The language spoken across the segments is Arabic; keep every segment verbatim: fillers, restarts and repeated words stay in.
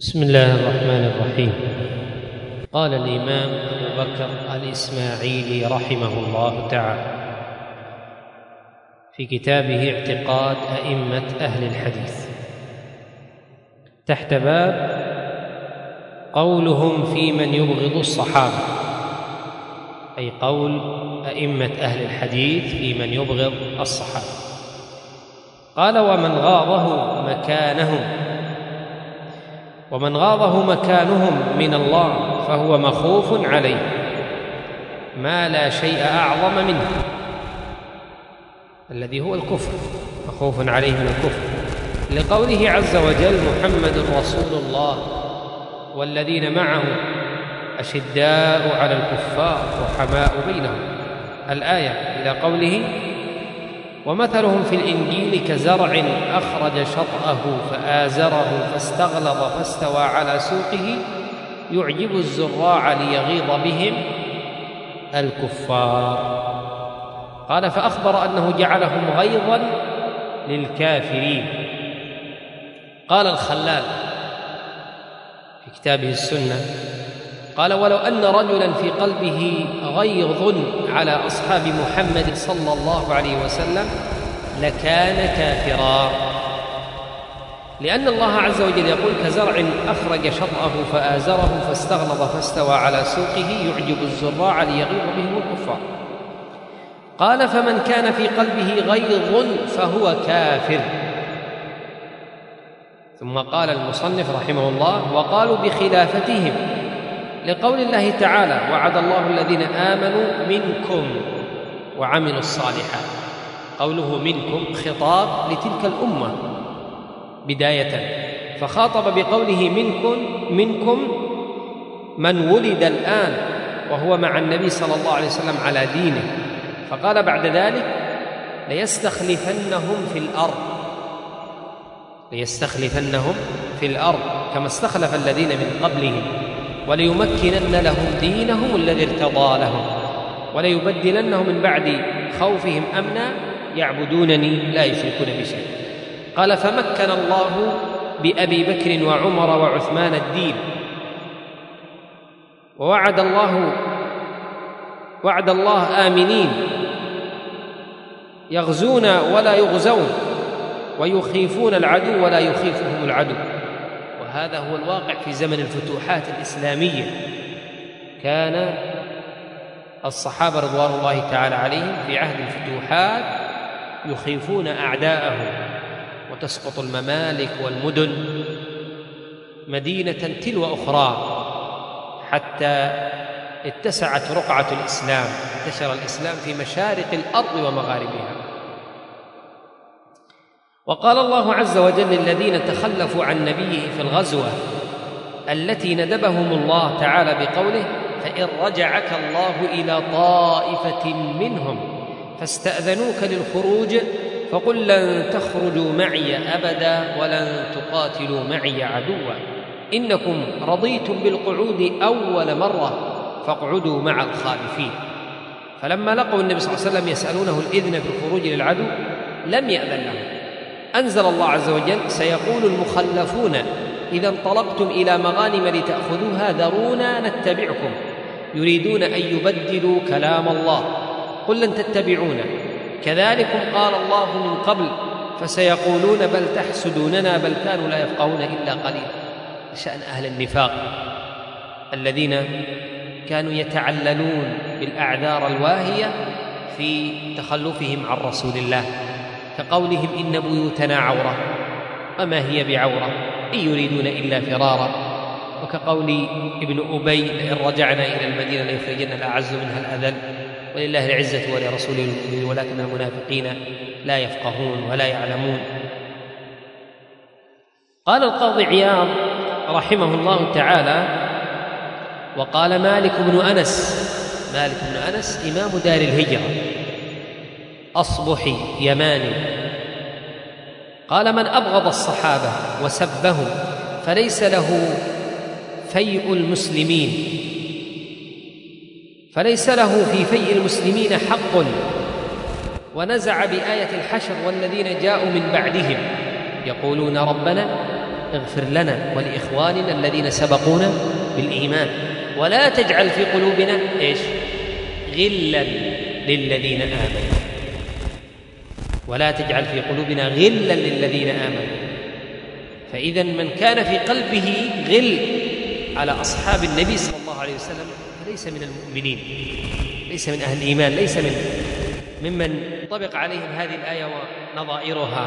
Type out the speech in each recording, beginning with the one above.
بسم الله الرحمن الرحيم. قال الإمام أبو بكر الإسماعيلي رحمه الله تعالى في كتابه اعتقاد أئمة أهل الحديث تحت باب قولهم في من يبغض الصحابة، أي قول أئمة أهل الحديث في من يبغض الصحابة. قال: ومن غاضه مكانهم ومن غاضه مكانهم من الله فهو مخوف عليه ما لا شيء أعظم منه، الذي هو الكفر، مخوف عليه من الكفر، لقوله عز وجل: محمد رسول الله والذين معه أشداء على الكفار رحماء بينهم، الآية إلى قوله: ومثلهم في الإنجيل كزرع أخرج شطأه فآزره فاستغلظ فاستوى على سوقه يعجب الزراع ليغيظ بهم الكفار. قال: فأخبر أنه جعلهم غيظا للكافرين. قال الخلال في كتابه السنة، قال: ولو أن رجلا في قلبه غيظ على أصحاب محمد صلى الله عليه وسلم لكان كافرا، لأن الله عز وجل يقول: كزرع أخرج شطأه فآزره فاستغلظ فاستوى على سوقه يعجب الزراع ليغيظ بهم الكفار. قال: فمن كان في قلبه غيظ فهو كافر. ثم قال المصنف رحمه الله: وقالوا بخلافتهم لقول الله تعالى: وعد الله الذين آمنوا منكم وعملوا الصالحات. قوله منكم خطاب لتلك الأمة بداية، فخاطب بقوله منكم منكم من ولد الآن وهو مع النبي صلى الله عليه وسلم على دينه، فقال بعد ذلك: ليستخلفنهم في الأرض ليستخلفنهم في الأرض كما استخلف الذين من قبلهم وليمكنن لهم دينهم الذي ارتضى لهم وليبدلنهم من بعد خوفهم أمنا يعبدونني لا يشركون بشيء. قال: فمكن الله بأبي بكر وعمر وعثمان الدين، ووعد الله وعد الله آمنين يغزون ولا يغزون ويخيفون العدو ولا يخيفهم العدو. وهذا هو الواقع في زمن الفتوحات الإسلامية. كان الصحابة رضوان الله تعالى عليهم في عهد الفتوحات يخيفون أعداءهم، وتسقط الممالك والمدن مدينة تلو أخرى حتى اتسعت رقعة الإسلام، انتشر الإسلام في مشارق الأرض ومغاربها. وقال الله عز وجل: الذين تخلفوا عن نبيه في الغزوة التي ندبهم الله تعالى بقوله: فإن رجعك الله إلى طائفة منهم فاستأذنوك للخروج فقل لن تخرجوا معي أبدا ولن تقاتلوا معي عدوا إنكم رضيتم بالقعود أول مرة فاقعدوا مع الخالفين. فلما لقوا النبي صلى الله عليه وسلم يسألونه الإذن في الخروج للعدو لم يأذن لهم. أنزل الله عز وجل: سيقول المخلفون إذا انطلقتم إلى مغانم لتأخذوها ذرونا نتبعكم يريدون أن يبدلوا كلام الله قل لن تتبعونا كذلكم قال الله من قبل فسيقولون بل تحسدوننا بل كانوا لا يفقهون إلا قليلا. شأن أهل النفاق الذين كانوا يتعللون بالأعذار الواهية في تخلفهم عن رسول الله، كقولهم: إن بيوتنا عورة وما هي بعورة إن يريدون إلا فرارا، وكقول ابن أبي: لئن رجعنا إلى المدينة ليخرجن الأعز منها الأذل ولله العزة ولرسوله ولكن المنافقين لا يفقهون ولا يعلمون. قال القاضي عياض رحمه الله تعالى: وقال مالك بن أنس مالك بن أنس إمام دار الهجرة أصبحي يماني، قال: من أبغض الصحابة وسبهم فليس له فيء المسلمين فليس له في فيء المسلمين حق، ونزع بآية الحشر: والذين جاءوا من بعدهم يقولون ربنا اغفر لنا ولإخواننا الذين سبقونا بالإيمان ولا تجعل في قلوبنا إيش؟ غلا للذين آمنوا، ولا تجعل في قلوبنا غلا للذين آمنوا. فإذا من كان في قلبه غل على أصحاب النبي صلى الله عليه وسلم فليس من المؤمنين، ليس من أهل الإيمان، ليس من ممن طبق عليهم هذه الآية ونظائرها.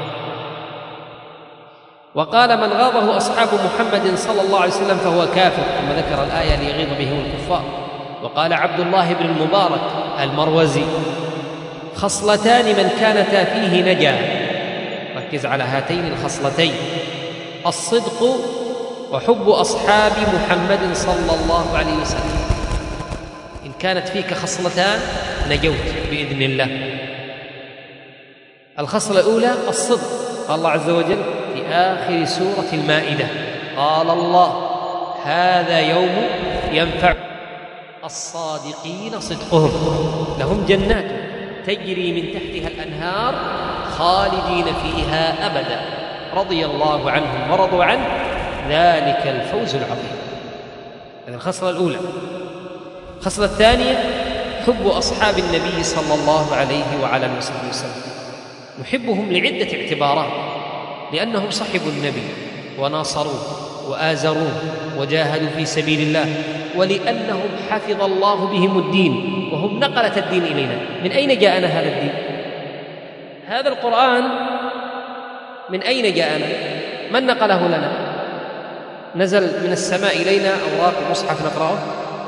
وقال من غاضه أصحاب محمد صلى الله عليه وسلم فهو كافر، ثم ذكر الآية ليغيظ بهم الكفار. وقال عبد الله بن المبارك المروزي خصلتان من كانتا فيه نجا، ركز على هاتين الخصلتين، الصدق وحب أصحاب محمد صلى الله عليه وسلم. إن كانت فيك خصلتان نجوت بإذن الله. الخصلة الأولى الصدق، قال الله عز وجل في آخر سورة المائدة قال الله هذا يوم ينفع الصادقين صدقهم لهم جنات تجري من تحتها الأنهار خالدين فيها أبدا رضي الله عنهم ورضوا عنه ذلك الفوز العظيم. هذه الخصلة الأولى. الخصلة الثانية حب أصحاب النبي صلى الله عليه وعلى آله وصحبه وسلم. نحبهم لعدة اعتبارات: لأنهم صحبوا النبي وناصروه وآزروه وجاهدوا في سبيل الله، ولأنهم حفظ الله بهم الدين وهم نقلة الدين إلينا. من أين جاءنا هذا الدين؟ هذا القرآن من أين جاءنا؟ من نقله لنا؟ نزل من السماء إلينا أوراق مصحف نقرأه؟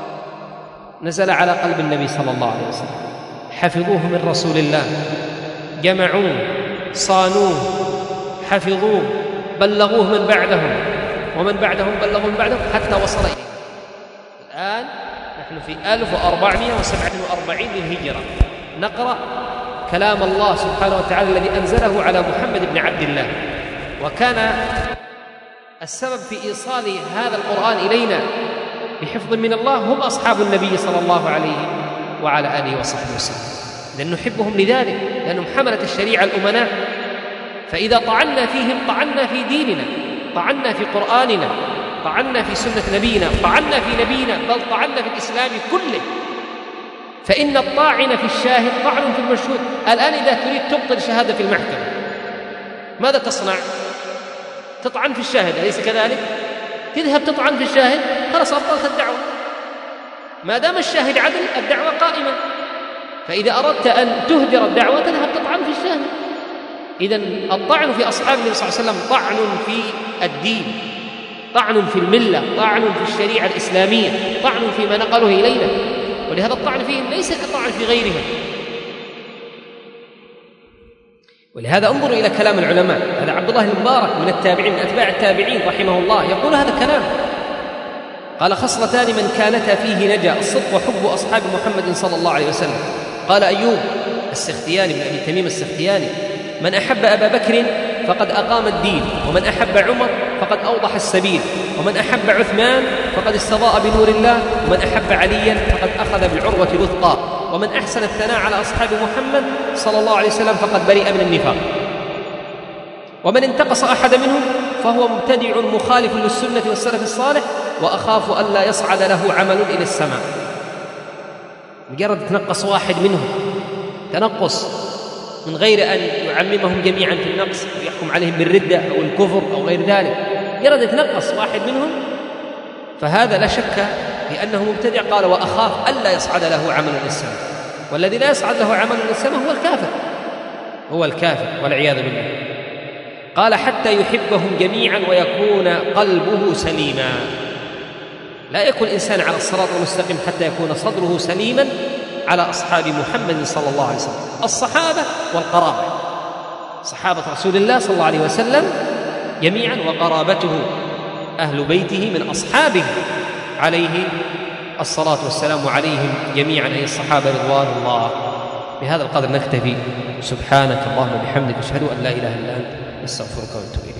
نزل على قلب النبي صلى الله عليه وسلم، حفظوه من رسول الله، جمعوه، صانوه، حفظوه، بلغوه من بعدهم، ومن بعدهم بلغوا من بعدهم حتى وصل إليه. الآن نحن في ألف وأربعمائة وسبعة وأربعين للهجرة نقرأ كلام الله سبحانه وتعالى الذي أنزله على محمد بن عبد الله. وكان السبب في إيصال هذا القرآن إلينا بحفظ من الله هم أصحاب النبي صلى الله عليه وعلى آله وصحبه وسلم، لأن نحبهم لذلك، لأنهم حملة الشريعة الأمناء. فإذا طعنا فيهم طعنا في ديننا، طعنا في قرآننا، طعنا في سنة نبينا، طعنا في نبينا، بل طعنا في الإسلام كله. فإن الطاعن في الشاهد طعن في المشهود. الآن إذا تريد تبطل شهادة في المحكمة ماذا تصنع؟ تطعن في الشاهد، أليس كذلك؟ تذهب تطعن في الشاهد، خلاص أبطلت الدعوة. ما دام الشاهد عدل الدعوة قائمة. فإذا أردت أن تهدر الدعوة تذهب تطعن في الشاهد. إذن الطعن في أصحاب النبي صلى الله عليه وسلم طعن في الدين، طعن في الملة، طعن في الشريعة الإسلامية، طعن فيما نقله إلينا. ولهذا الطعن فيهم ليس كطعن في غيرهم. ولهذا انظروا إلى كلام العلماء. هذا عبد الله المبارك من التابعين من أتباع التابعين رحمه الله يقول هذا الكلام. قال خصلتان من كانتا فيه نجا، الصدق وحب أصحاب محمد صلى الله عليه وسلم. قال أيوب السختياني بن أبي تميم السختياني من أحب أبا بكر فقد أقام الدين، ومن أحب عمر فقد أوضح السبيل، ومن أحب عثمان فقد استضاء بنور الله، ومن أحب عليا فقد أخذ بالعروة الوثقى، ومن أحسن الثناء على أصحاب محمد صلى الله عليه وسلم فقد برئ من النفاق، ومن انتقص أحد منهم فهو مبتدع مخالف للسنة والسلف الصالح، وأخاف ألا يصعد له عمل إلى السماء. مجرد تنقص واحد منهم تنقص من غير أن يعممهم جميعا في النقص ويحكم عليهم بالردة أو الكفر أو غير ذلك، مجرد يتنقص واحد منهم فهذا لا شك بأنه مبتدع. قال وأخاف ألا يصعد له عمل إلى السماء، والذي لا يصعد له عمل إلى السماء هو الكافر، هو الكافر والعياذ بالله. قال حتى يحبهم جميعا ويكون قلبه سليما. لا يكون الإنسان على الصراط المستقيم حتى يكون صدره سليما على أصحاب محمد صلى الله عليه وسلم، الصحابة والقرابة، صحابة رسول الله صلى الله عليه وسلم جميعا، وقرابته أهل بيته من أصحابه عليه الصلاة والسلام عليهم جميعا أي الصحابة رضوان الله. بهذا القدر نكتفي. سبحانك اللهم وبحمدك أشهد أن لا إله إلا أنت نستغفرك ونتوب إليك.